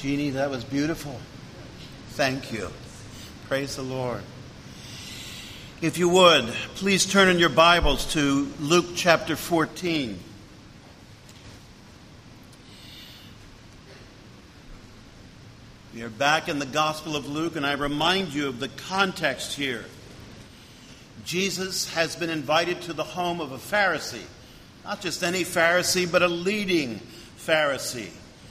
Jeannie, that was beautiful. Thank you. Praise the Lord. If you would, please turn in your Bibles to Luke chapter 14. We are back in the Gospel of Luke, and I remind you of the context here. Jesus has been invited to the home of a Pharisee. Not just any Pharisee, but a leading Pharisee.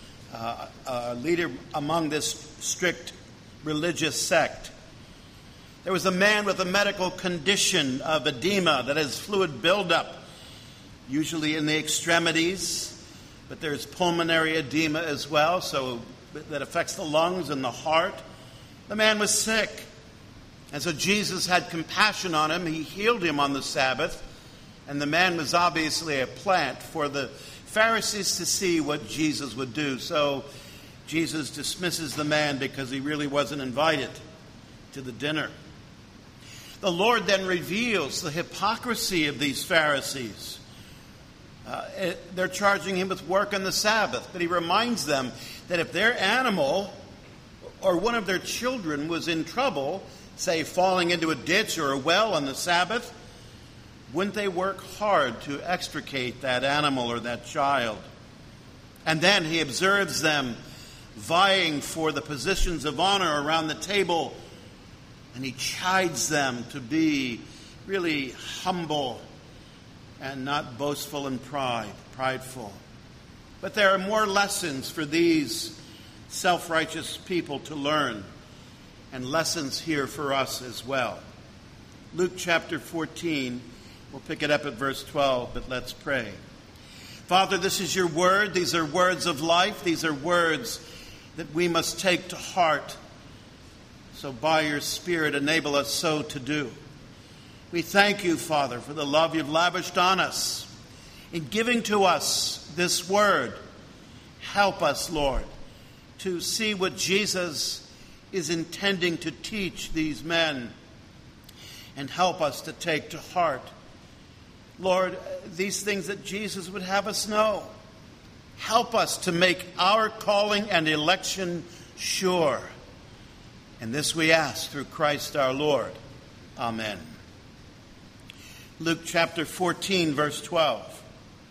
A leader among this strict religious sect. There was a man with a medical condition of edema, that is fluid buildup, usually in the extremities, but there's pulmonary edema as well, so that affects the lungs and the heart. The man was sick, and so Jesus had compassion on him. He healed him on the Sabbath, and the man was obviously a plant for the Pharisees to see what Jesus would do. So Jesus dismisses the man because he really wasn't invited to the dinner. The Lord then reveals the hypocrisy of these Pharisees. They're charging him with work on the Sabbath, but he reminds them that if their animal or one of their children was in trouble, say falling into a ditch or a well on the Sabbath, wouldn't they work hard to extricate that animal or that child? And then he observes them vying for the positions of honor around the table, and he chides them to be really humble and not boastful and prideful. But there are more lessons for these self-righteous people to learn, and lessons here for us as well. Luke chapter 14, we'll pick it up at verse 12, but let's pray. Father, this is your word. These are words of life. These are words that we must take to heart. So by your Spirit, enable us so to do. We thank you, Father, for the love you've lavished on us in giving to us this word. Help us, Lord, to see what Jesus is intending to teach these men, and help us to take to heart, Lord, these things that Jesus would have us know. Help us to make our calling and election sure. And this we ask through Christ our Lord. Amen. Luke chapter 14, verse 12.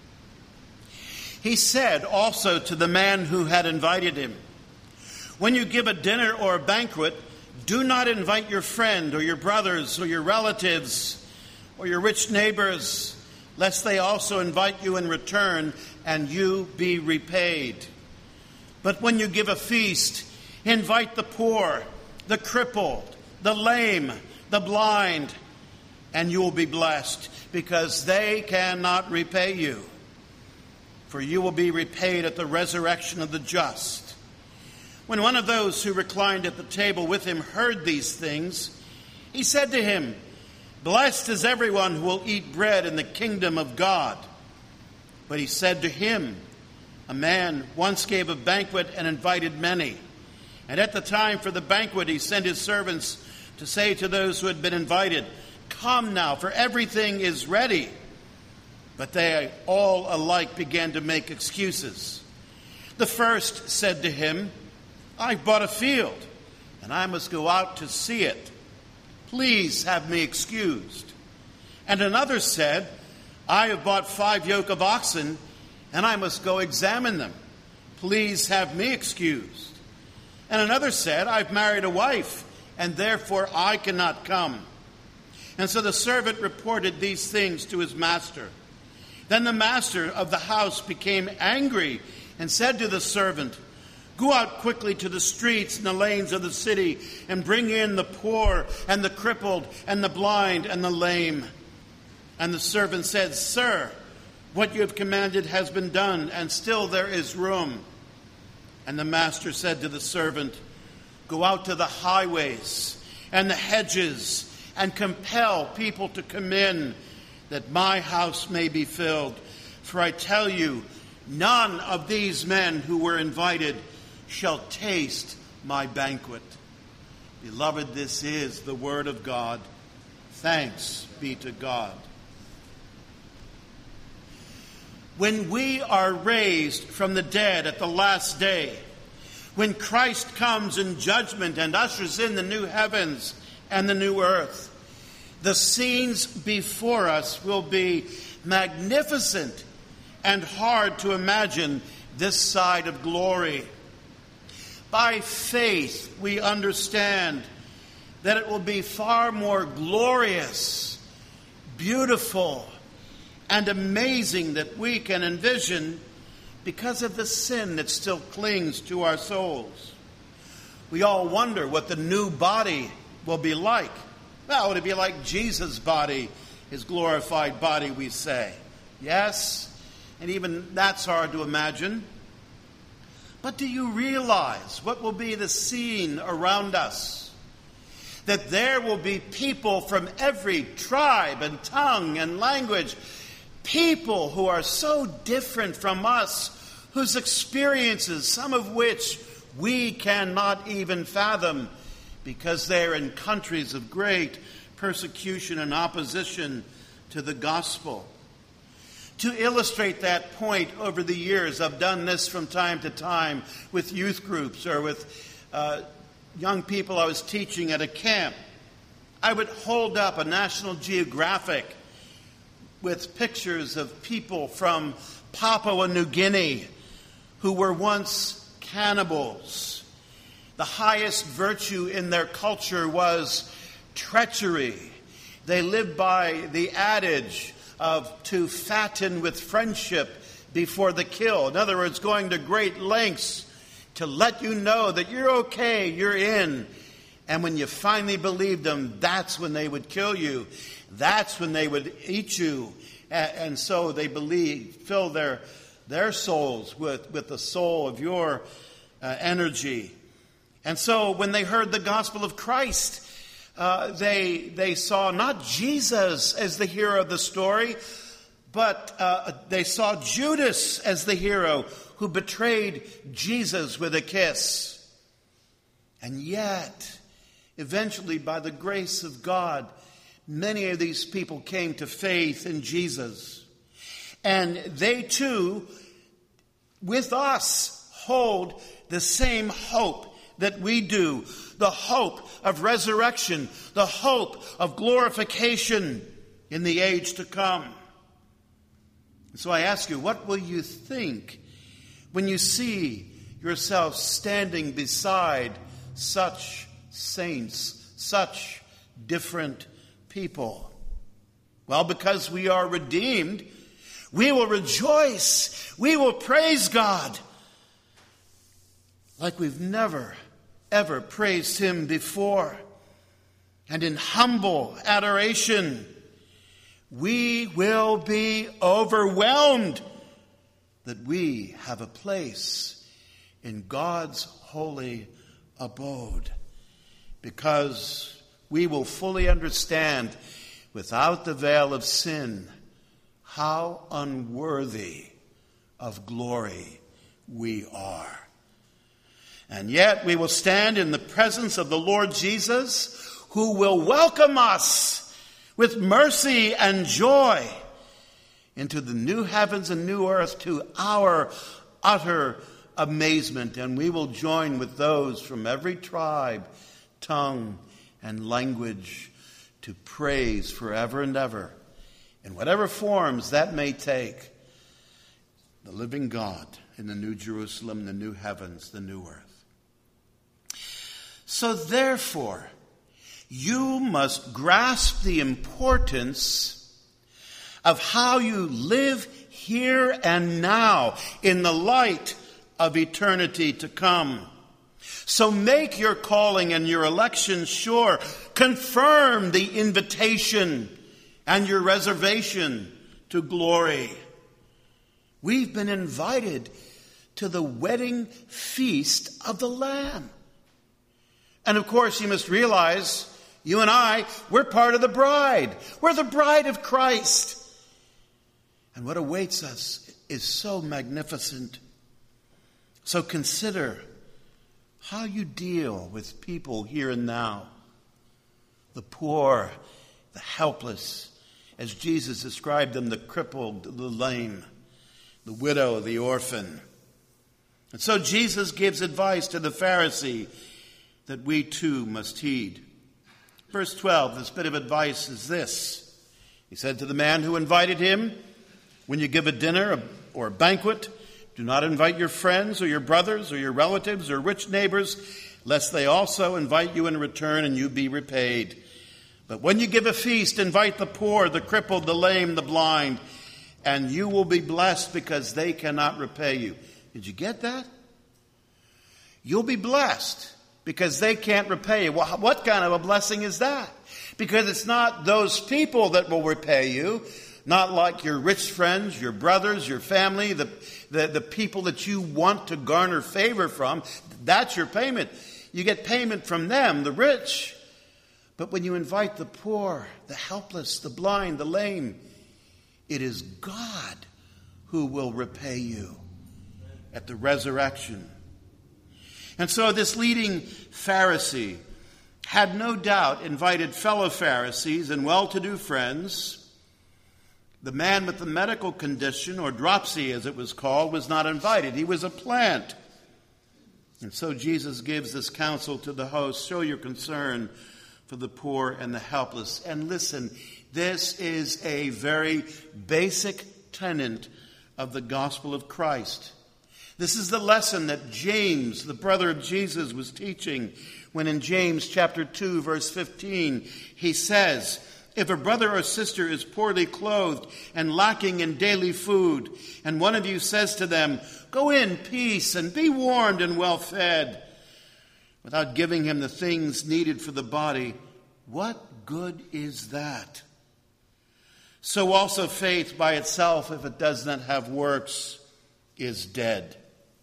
He said also to the man who had invited him, "When you give a dinner or a banquet, do not invite your friend or your brothers or your relatives or your rich neighbors, lest they also invite you in return and you be repaid. But when you give a feast, invite the poor, the crippled, the lame, the blind, and you will be blessed, because they cannot repay you. For you will be repaid at the resurrection of the just." When one of those who reclined at the table with him heard these things, he said to him, "Blessed is everyone who will eat bread in the kingdom of God." But he said to him, "A man once gave a banquet and invited many. And at the time for the banquet, he sent his servants to say to those who had been invited, 'Come now, for everything is ready.' But they all alike began to make excuses. The first said to him, 'I've bought a field, and I must go out to see it. Please have me excused.' And another said, 'I have bought 5 yoke of oxen, and I must go examine them. Please have me excused.' And another said, 'I've married a wife, and therefore I cannot come.' And so the servant reported these things to his master. Then the master of the house became angry and said to the servant, 'Go out quickly to the streets and the lanes of the city and bring in the poor and the crippled and the blind and the lame.' And the servant said, 'Sir, what you have commanded has been done, and still there is room.' And the master said to the servant, 'Go out to the highways and the hedges and compel people to come in, that my house may be filled. For I tell you, none of these men who were invited shall taste my banquet.'" Beloved, this is the word of God. Thanks be to God. When we are raised from the dead at the last day, when Christ comes in judgment and ushers in the new heavens and the new earth. The scenes before us will be magnificent and hard to imagine this side of glory. By faith, we understand that it will be far more glorious, beautiful, and amazing that we can envision because of the sin that still clings to our souls. We all wonder what the new body will be like. Well, would it be like Jesus' body, his glorified body, we say? Yes, and even that's hard to imagine. But do you realize what will be the scene around us? That there will be people from every tribe and tongue and language, people who are so different from us, whose experiences, some of which we cannot even fathom, because they're in countries of great persecution and opposition to the gospel. To illustrate that point, over the years, I've done this from time to time with youth groups or with young people I was teaching at a camp. I would hold up a National Geographic with pictures of people from Papua New Guinea who were once cannibals. The highest virtue in their culture was treachery. They lived by the adage of to fatten with friendship before the kill. In other words, going to great lengths to let you know that you're okay, you're in. And when you finally believed them, that's when they would kill you. That's when they would eat you. And so they fill their souls with the soul of your energy. And so when they heard the gospel of Christ, they saw not Jesus as the hero of the story, but they saw Judas as the hero who betrayed Jesus with a kiss. And yet, eventually, by the grace of God, many of these people came to faith in Jesus. And they too, with us, hold the same hope that we do, the hope of resurrection, the hope of glorification in the age to come. And so I ask you, what will you think when you see yourself standing beside such saints, such different people? Well, because we are redeemed, we will rejoice, we will praise God like we've never, ever praised him before. And in humble adoration, we will be overwhelmed that we have a place in God's holy abode, because we will fully understand, without the veil of sin, how unworthy of glory we are. And yet we will stand in the presence of the Lord Jesus, who will welcome us with mercy and joy into the new heavens and new earth, to our utter amazement. And we will join with those from every tribe, tongue, and language to praise forever and ever, in whatever forms that may take, the living God in the New Jerusalem, the new heavens, the new earth. So therefore, you must grasp the importance of how you live here and now in the light of eternity to come. So make your calling and your election sure. Confirm the invitation and your reservation to glory. We've been invited to the wedding feast of the Lamb. And of course, you must realize, you and I, we're part of the bride. We're the bride of Christ. And what awaits us is so magnificent. So consider how you deal with people here and now. The poor, the helpless, as Jesus described them, the crippled, the lame, the widow, the orphan. And so Jesus gives advice to the Pharisee that we too must heed. Verse 12, this bit of advice is this. He said to the man who invited him, when you give a dinner or a banquet, do not invite your friends or your brothers or your relatives or rich neighbors, lest they also invite you in return and you be repaid. But when you give a feast, invite the poor, the crippled, the lame, the blind, and you will be blessed because they cannot repay you. Did you get that? You'll be blessed because they can't repay you. Well, what kind of a blessing is that? Because it's not those people that will repay you, not like your rich friends, your brothers, your family, the people that you want to garner favor from. That's your payment. You get payment from them, the rich. But when you invite the poor, the helpless, the blind, the lame, it is God who will repay you at the resurrection. And so this leading Pharisee had no doubt invited fellow Pharisees and well-to-do friends. The man with the medical condition, or dropsy as it was called, was not invited. He was a plant. And so Jesus gives this counsel to the host: show your concern for the poor and the helpless. And listen, this is a very basic tenet of the gospel of Christ. This is the lesson that James, the brother of Jesus, was teaching when in James chapter 2, verse 15, he says, if a brother or sister is poorly clothed and lacking in daily food, and one of you says to them, go in peace and be warmed and well fed, without giving him the things needed for the body, what good is that? So also faith by itself, if it does not have works, is dead.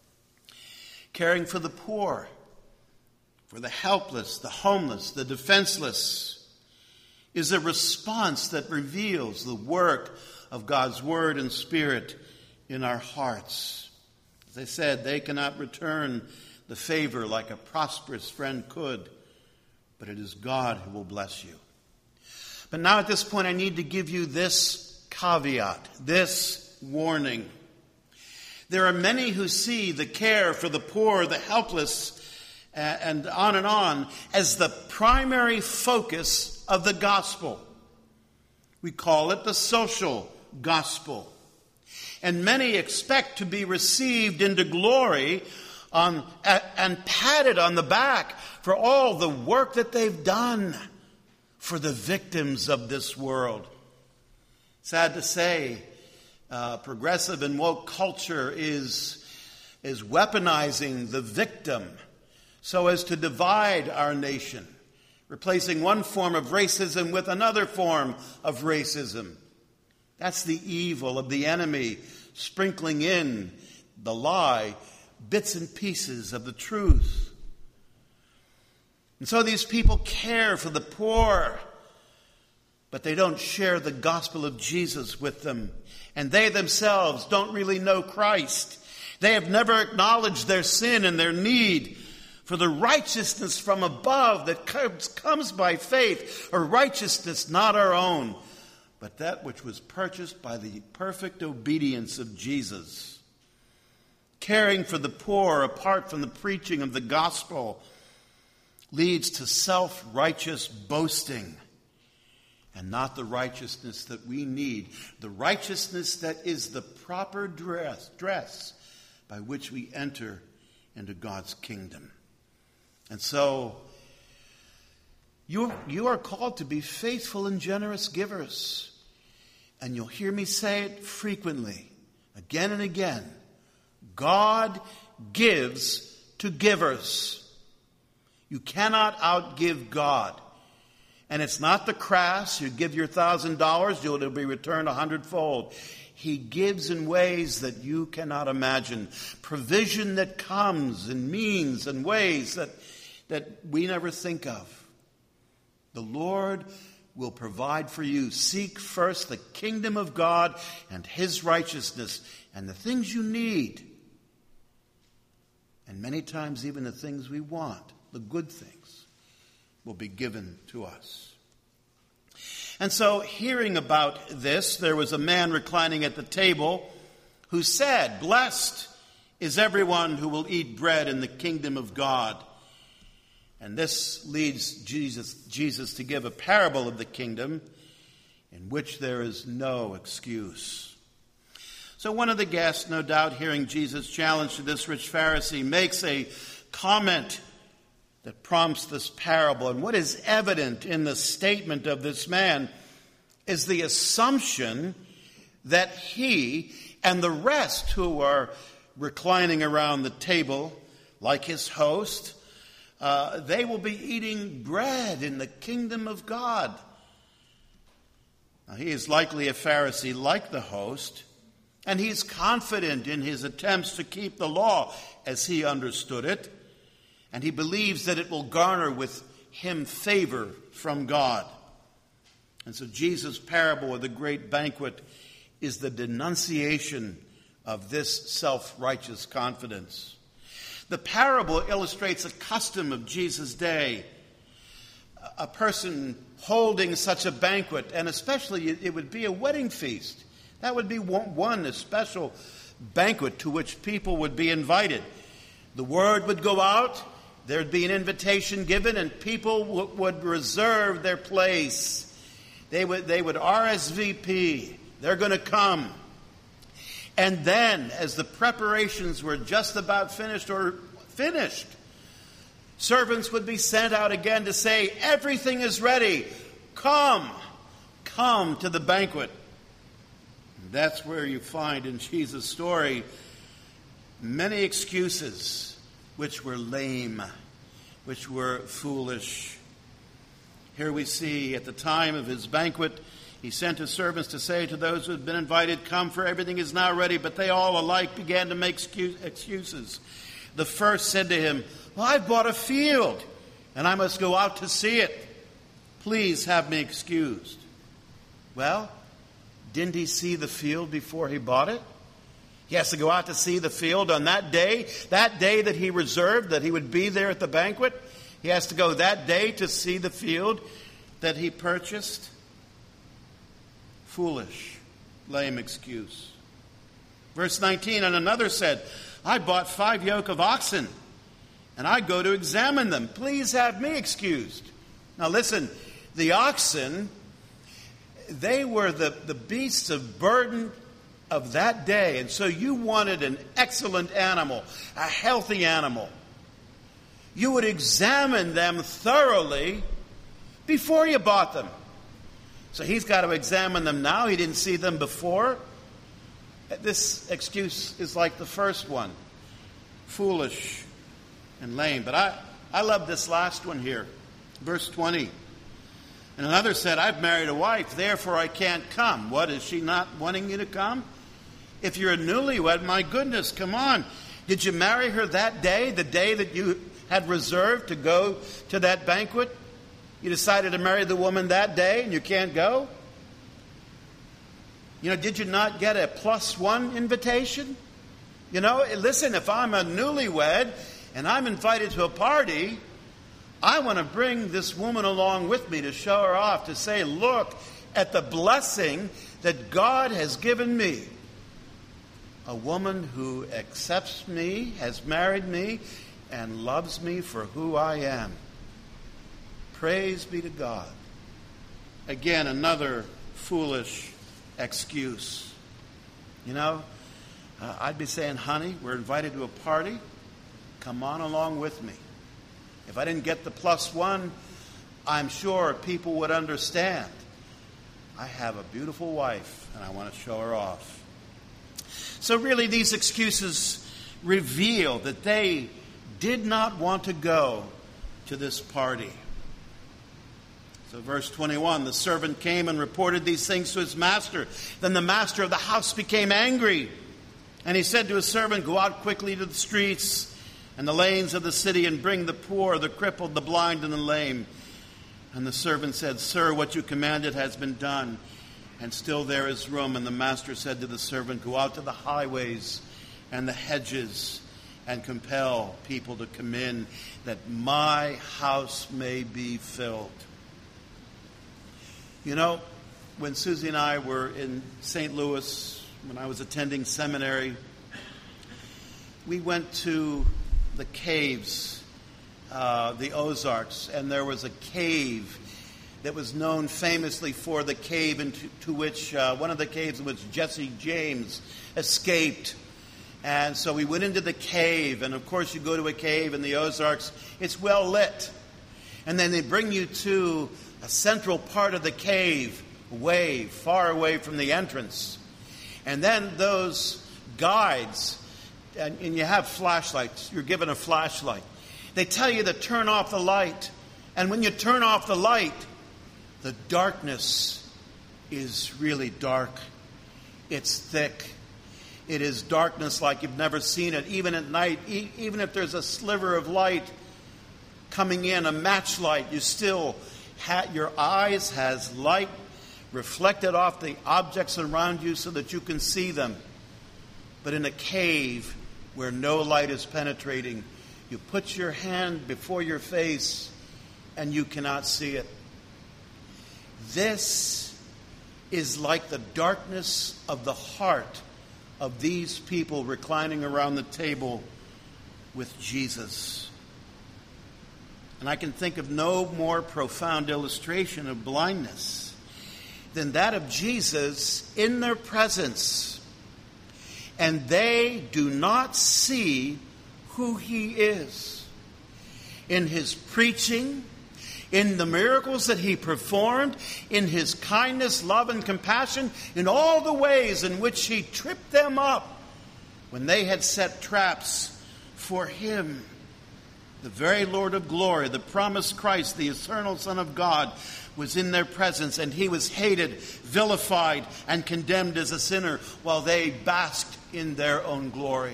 Caring for the poor, for the helpless, the homeless, the defenseless, is a response that reveals the work of God's Word and Spirit in our hearts. As I said, they cannot return the favor like a prosperous friend could, but it is God who will bless you. But now at this point, I need to give you this caveat, this warning. There are many who see the care for the poor, the helpless, and on, as the primary focus of the gospel. We call it the social gospel. And many expect to be received into glory and patted on the back for all the work that they've done for the victims of this world. Sad to say, progressive and woke culture is weaponizing the victim so as to divide our nation, replacing one form of racism with another form of racism. That's the evil of the enemy, sprinkling in the lie, bits and pieces of the truth. And so these people care for the poor, but they don't share the gospel of Jesus with them. And they themselves don't really know Christ. They have never acknowledged their sin and their need for the righteousness from above that comes by faith, a righteousness not our own, but that which was purchased by the perfect obedience of Jesus. Caring for the poor apart from the preaching of the gospel leads to self-righteous boasting, and not the righteousness that we need, the righteousness that is the proper dress by which we enter into God's kingdom. And so, you are called to be faithful and generous givers. And you'll hear me say it frequently, again and again. God gives to givers. You cannot outgive God. And it's not the crass, you give your $1,000, it'll be returned 100-fold. He gives in ways that you cannot imagine. Provision that comes in means and ways that we never think of. The Lord will provide for you. Seek first the kingdom of God and His righteousness and the things you need. And many times even the things we want, the good things, will be given to us. And so, hearing about this, there was a man reclining at the table who said, "Blessed is everyone who will eat bread in the kingdom of God. And this leads Jesus to give a parable of the kingdom in which there is no excuse. So one of the guests, no doubt hearing Jesus' challenge to this rich Pharisee, makes a comment that prompts this parable. And what is evident in the statement of this man is the assumption that he and the rest who are reclining around the table, like his host, they will be eating bread in the kingdom of God. Now, he is likely a Pharisee like the host, and he's confident in his attempts to keep the law as he understood it, and he believes that it will garner with him favor from God. And so Jesus' parable of the great banquet is the denunciation of this self-righteous confidence. The parable illustrates a custom of Jesus' day. A person holding such a banquet, and especially it would be a wedding feast. That would be a special banquet to which people would be invited. The word would go out, there would be an invitation given, and people would reserve their place. They would RSVP. They're going to come. And then, as the preparations were just about finished, servants would be sent out again to say, everything is ready. Come to the banquet. And that's where you find in Jesus' story many excuses which were lame, which were foolish. Here we see at the time of his banquet, he sent his servants to say to those who had been invited, come, for everything is now ready. But they all alike began to make excuses. The first said to him, well, I've bought a field, and I must go out to see it. Please have me excused. Well, didn't he see the field before he bought it? He has to go out to see the field on that day that he reserved, that he would be there at the banquet. He has to go that day to see the field that he purchased. Foolish, lame excuse. Verse 19, and another said, I bought 5 yoke of oxen, and I go to examine them. Please have me excused. Now listen, the oxen, they were the beasts of burden of that day. And so you wanted an excellent animal, a healthy animal. You would examine them thoroughly before you bought them. So he's got to examine them now. He didn't see them before. This excuse is like the first one. Foolish and lame. But I love this last one here. Verse 20. And another said, I've married a wife, therefore I can't come. What, is she not wanting you to come? If you're a newlywed, my goodness, come on. Did you marry her that day, the day that you had reserved to go to that banquet? You decided to marry the woman that day and you can't go? Did you not get a +1 invitation? Listen, if I'm a newlywed and I'm invited to a party, I want to bring this woman along with me to show her off, to say, look at the blessing that God has given me. A woman who accepts me, has married me, and loves me for who I am. Praise be to God. Again, another foolish excuse. I'd be saying, honey, we're invited to a party. Come on along with me. If I didn't get the +1, I'm sure people would understand. I have a beautiful wife, and I want to show her off. So really, these excuses reveal that they did not want to go to this party. So verse 21, the servant came and reported these things to his master. Then the master of the house became angry. And he said to his servant, go out quickly to the streets and the lanes of the city and bring the poor, the crippled, the blind, and the lame. And the servant said, sir, what you commanded has been done, and still there is room. And the master said to the servant, go out to the highways and the hedges and compel people to come in, that my house may be filled. When Susie and I were in St. Louis, when I was attending seminary, we went to the caves, the Ozarks, and there was a cave that was known famously for the cave into which, one of the caves in which Jesse James escaped. And so we went into the cave, and of course you go to a cave in the Ozarks, it's well lit. And then they bring you to a central part of the cave, way far away from the entrance. And then those guides, and you have flashlights, you're given a flashlight. They tell you to turn off the light. And when you turn off the light, the darkness is really dark. It's thick. It is darkness like you've never seen it, even at night. Even if there's a sliver of light coming in, a match light, you still your eyes has light reflected off the objects around you so that you can see them. But in a cave where no light is penetrating, you put your hand before your face and you cannot see it. This is like the darkness of the heart of these people reclining around the table with Jesus. And I can think of no more profound illustration of blindness than that of Jesus in their presence. And they do not see who he is. In his preaching, in the miracles that he performed, in his kindness, love, and compassion, in all the ways in which he tripped them up when they had set traps for him. The very Lord of glory, the promised Christ, the eternal Son of God, was in their presence, and he was hated, vilified, and condemned as a sinner while they basked in their own glory.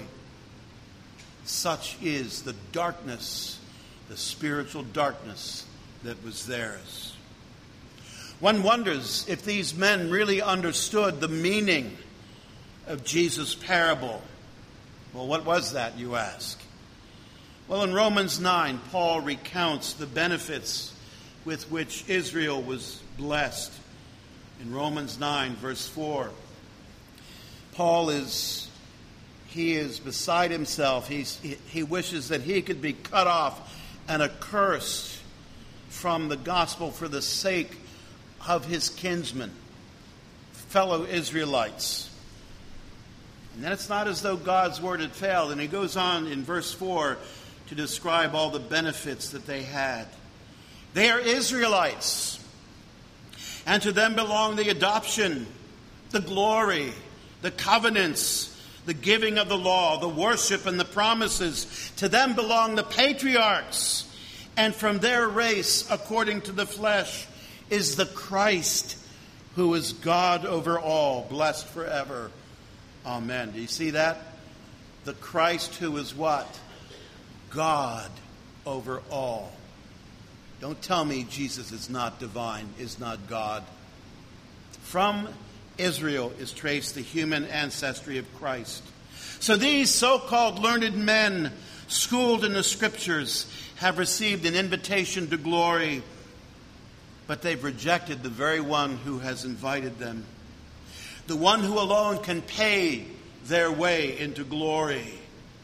Such is the darkness, the spiritual darkness that was theirs. One wonders if these men really understood the meaning of Jesus' parable. Well, what was that, you ask? Well, in Romans 9, Paul recounts the benefits with which Israel was blessed. In Romans 9, verse 4, Paul is beside himself. He wishes that he could be cut off and accursed from the gospel for the sake of his kinsmen, fellow Israelites. And then it's not as though God's word had failed. And he goes on in verse 4 to describe all the benefits that they had. They are Israelites, and to them belong the adoption, the glory, the covenants, the giving of the law, the worship, and the promises. To them belong the patriarchs, and from their race, according to the flesh, is the Christ, who is God over all, blessed forever. Amen. Do you see that? The Christ who is what? God over all. Don't tell me Jesus is not divine, is not God. From Israel is traced the human ancestry of Christ. So these so-called learned men, schooled in the scriptures, have received an invitation to glory, but they've rejected the very one who has invited them. The one who alone can pay their way into glory.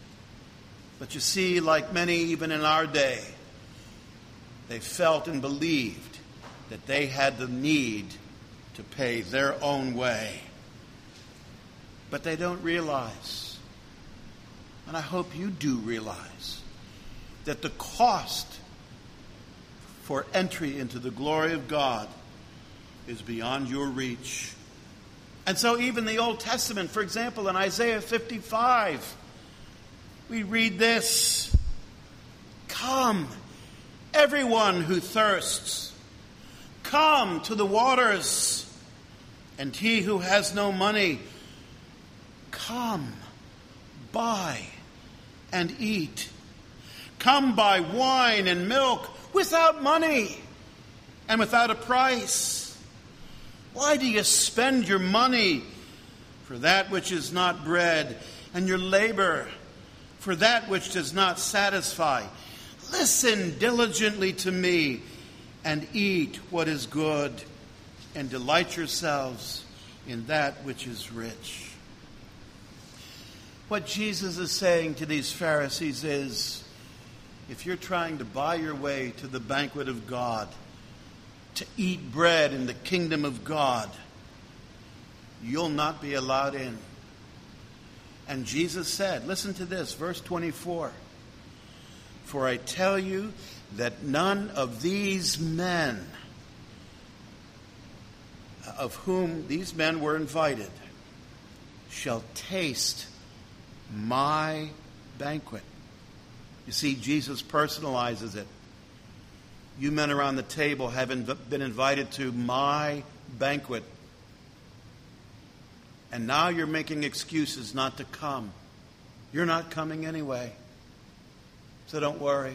But you see, like many even in our day, they felt and believed that they had the need to pay their own way. But they don't realize, and I hope you do realize, that the cost for entry into the glory of God is beyond your reach. And so even the Old Testament, for example, in Isaiah 55, we read this: "Come, everyone who thirsts, come to the waters, and he who has no money, come, buy and eat. Come buy wine and milk without money and without a price. Why do you spend your money for that which is not bread, and your labor for that which does not satisfy? Listen diligently to me and eat what is good, and delight yourselves in that which is rich." What Jesus is saying to these Pharisees is, if you're trying to buy your way to the banquet of God, to eat bread in the kingdom of God, you'll not be allowed in. And Jesus said, listen to this, verse 24. For I tell you that none of these men, of whom these men were invited, shall taste my banquet. You see, Jesus personalizes it. You men around the table have been invited to my banquet. And now you're making excuses not to come. You're not coming anyway. So don't worry.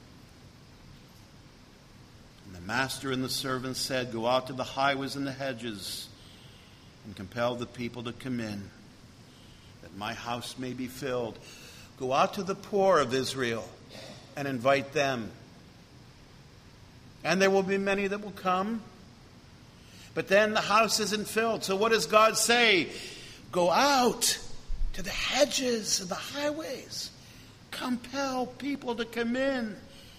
And the master and the servants said, go out to the highways and the hedges and compel the people to come in, that my house may be filled. Go out to the poor of Israel and invite them. And there will be many that will come. But then the house isn't filled. So what does God say? Go out to the hedges and the highways. Compel people to come in. And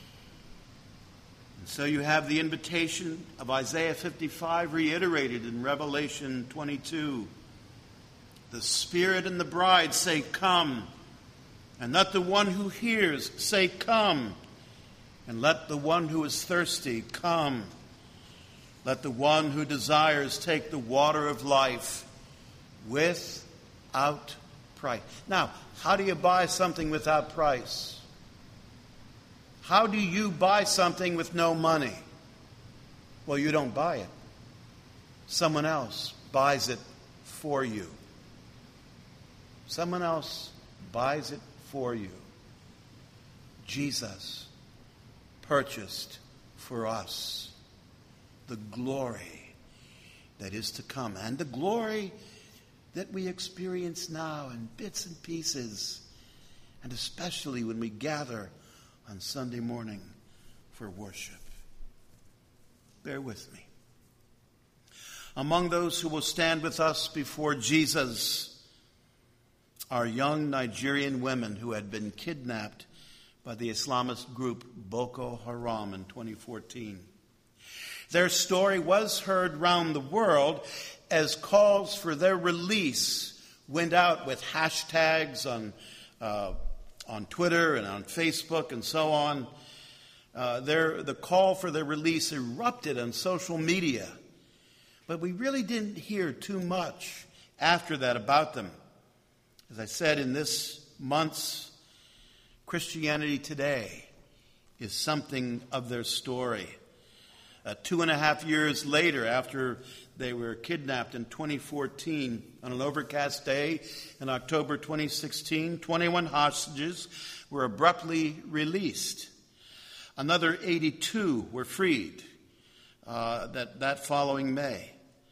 so you have the invitation of Isaiah 55 reiterated in Revelation 22. The Spirit and the bride say, come. And let the one who hears say, come. And let the one who is thirsty come. Let the one who desires take the water of life without price. Now, how do you buy something without price? How do you buy something with no money? Well, you don't buy it. Someone else buys it for you. Someone else buys it for you. Jesus purchased for us the glory that is to come, and the glory that we experience now in bits and pieces, and especially when we gather on Sunday morning for worship. Bear with me. Among those who will stand with us before Jesus are young Nigerian women who had been kidnapped by the Islamist group Boko Haram in 2014. Their story was heard round the world as calls for their release went out with hashtags on Twitter and on Facebook and so on. The call for their release erupted on social media. But we really didn't hear too much after that about them. As I said, in this month's Christianity Today is something of their story. 2.5 years later, after they were kidnapped in 2014, on an overcast day in October 2016, 21 hostages were abruptly released. Another 82 were freed that following May.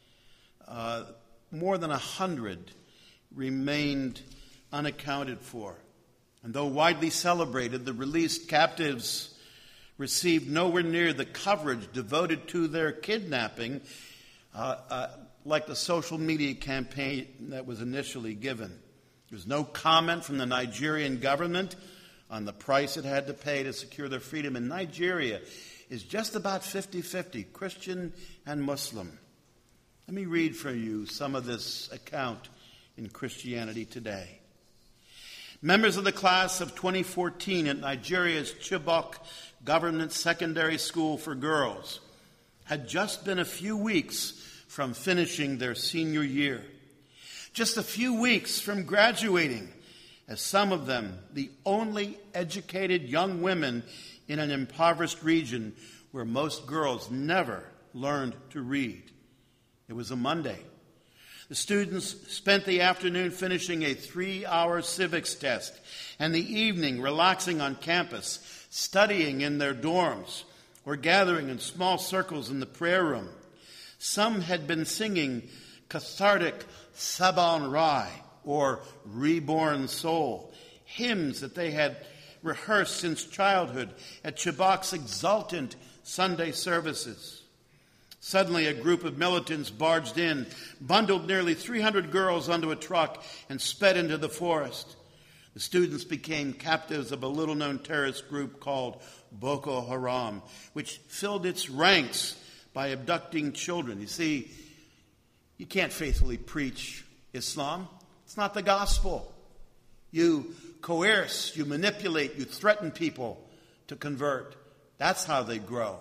More than 100 remained unaccounted for. And though widely celebrated, the released captives received nowhere near the coverage devoted to their kidnapping like the social media campaign that was initially given. There was no comment from the Nigerian government on the price it had to pay to secure their freedom. And Nigeria is just about 50-50, Christian and Muslim. Let me read for you some of this account in Christianity Today. Members of the class of 2014 at Nigeria's Chibok Government Secondary School for Girls had just been a few weeks from finishing their senior year. Just a few weeks from graduating, as some of them, the only educated young women in an impoverished region where most girls never learned to read. It was a Monday. The students spent the afternoon finishing a 3-hour civics test and the evening relaxing on campus, studying in their dorms, or gathering in small circles in the prayer room. Some had been singing cathartic Sabon Rai, or Reborn Soul, hymns that they had rehearsed since childhood at Chibok's exultant Sunday services. Suddenly, a group of militants barged in, bundled nearly 300 girls onto a truck, and sped into the forest. The students became captives of a little-known terrorist group called Boko Haram, which filled its ranks by abducting children. You see, you can't faithfully preach Islam. It's not the gospel. You coerce, you manipulate, you threaten people to convert. That's how they grow.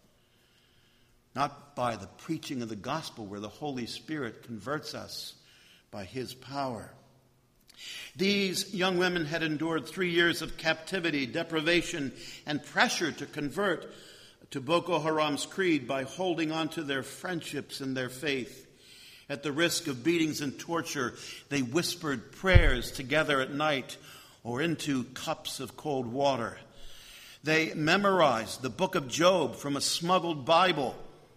Not by the preaching of the gospel, where the Holy Spirit converts us by his power. These young women had endured 3 years of captivity, deprivation, and pressure to convert to Boko Haram's creed by holding on to their friendships and their faith. At the risk of beatings and torture, they whispered prayers together at night or into cups of cold water. They memorized the book of Job from a smuggled Bible.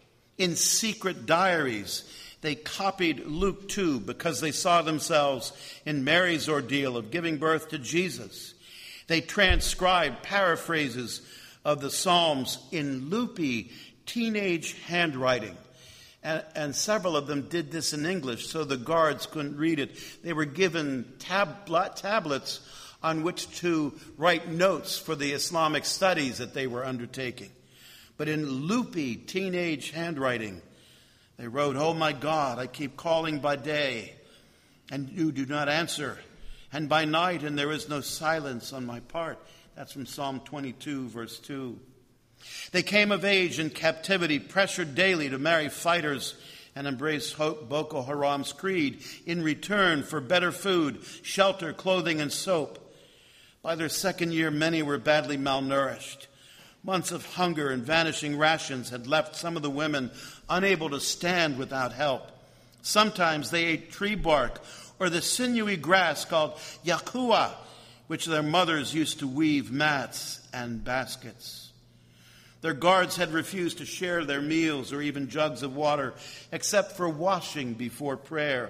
In secret diaries, they copied Luke 2 because they saw themselves in Mary's ordeal of giving birth to Jesus. They transcribed paraphrases of the Psalms in loopy teenage handwriting. And several of them did this in English, so the guards couldn't read it. They were given tablets on which to write notes for the Islamic studies that they were undertaking. But in loopy teenage handwriting, they wrote, "Oh my God, I keep calling by day, and you do not answer, and by night, and there is no silence on my part." That's from Psalm 22, verse 2. They came of age in captivity, pressured daily to marry fighters and embrace Boko Haram's creed in return for better food, shelter, clothing, and soap. By their second year, many were badly malnourished. Months of hunger and vanishing rations had left some of the women unable to stand without help. Sometimes they ate tree bark or the sinewy grass called yakua, which their mothers used to weave mats and baskets. Their guards had refused to share their meals or even jugs of water, except for washing before prayer.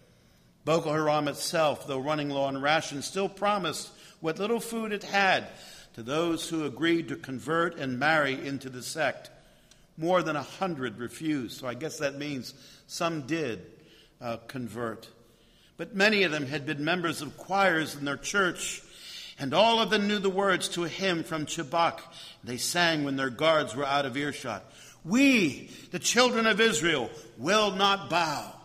Boko Haram itself, though running low on rations, still promised what little food it had to those who agreed to convert and marry into the sect. More than 100 refused, so I guess that means some did convert. But many of them had been members of choirs in their church, and all of them knew the words to a hymn from Chibok. They sang when their guards were out of earshot. "We, the children of Israel, will not bow."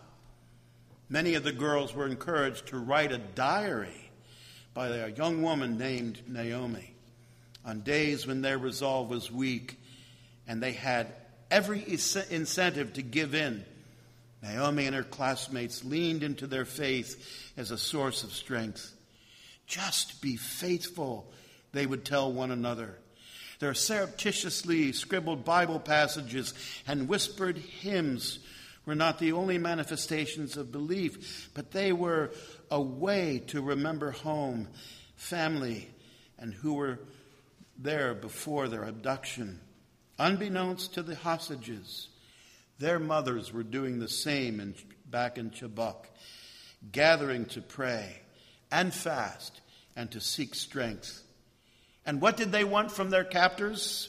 Many of the girls were encouraged to write a diary by a young woman named Naomi on days when their resolve was weak and they had every incentive to give in. Naomi and her classmates leaned into their faith as a source of strength. "Just be faithful," they would tell one another. Their surreptitiously scribbled Bible passages and whispered hymns were not the only manifestations of belief, but they were a way to remember home, family, and who were there before their abduction. Unbeknownst to the hostages, their mothers were doing the same back in Chibok, gathering to pray and fast and to seek strength. And what did they want from their captors?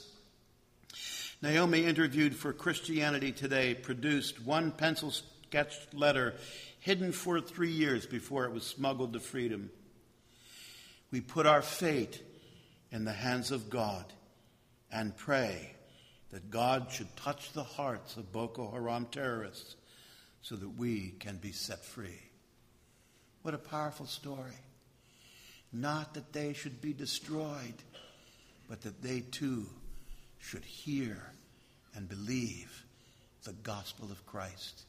Naomi, interviewed for Christianity Today, produced one pencil-sketched letter hidden for 3 years before it was smuggled to freedom. "We put our fate in the hands of God and pray that God should touch the hearts of Boko Haram terrorists so that we can be set free." What a powerful story. Not that they should be destroyed, but that they too should hear and believe the gospel of Christ.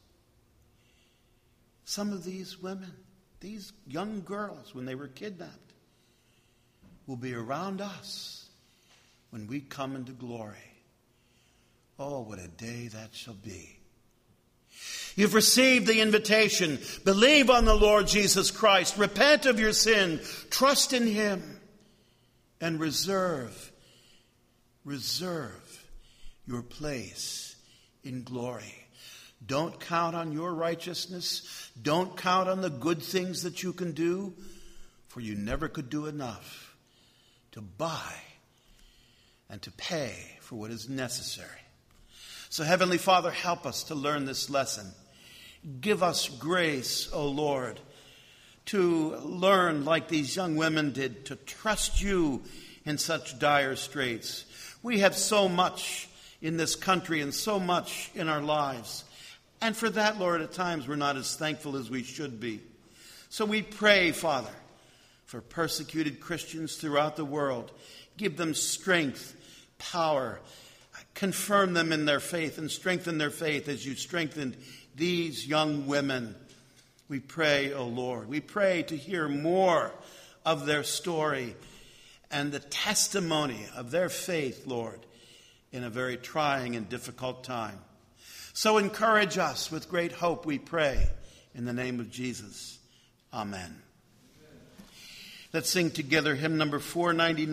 Some of these women, these young girls, when they were kidnapped, will be around us when we come into glory. Oh, what a day that shall be. You've received the invitation. Believe on the Lord Jesus Christ. Repent of your sin. Trust in him. And reserve your place in glory. Don't count on your righteousness. Don't count on the good things that you can do, for you never could do enough to buy and to pay for what is necessary. So, Heavenly Father, help us to learn this lesson. Give us grace, O Lord, to learn, like these young women did, to trust you in such dire straits. We have so much in this country and so much in our lives. And for that, Lord, at times we're not as thankful as we should be. So we pray, Father, for persecuted Christians throughout the world. Give them strength, power, confirm them in their faith and strengthen their faith as you strengthened these young women. We pray, O Lord, we pray to hear more of their story and the testimony of their faith, Lord, in a very trying and difficult time. So encourage us with great hope, we pray, in the name of Jesus. Amen. Let's sing together hymn number 499.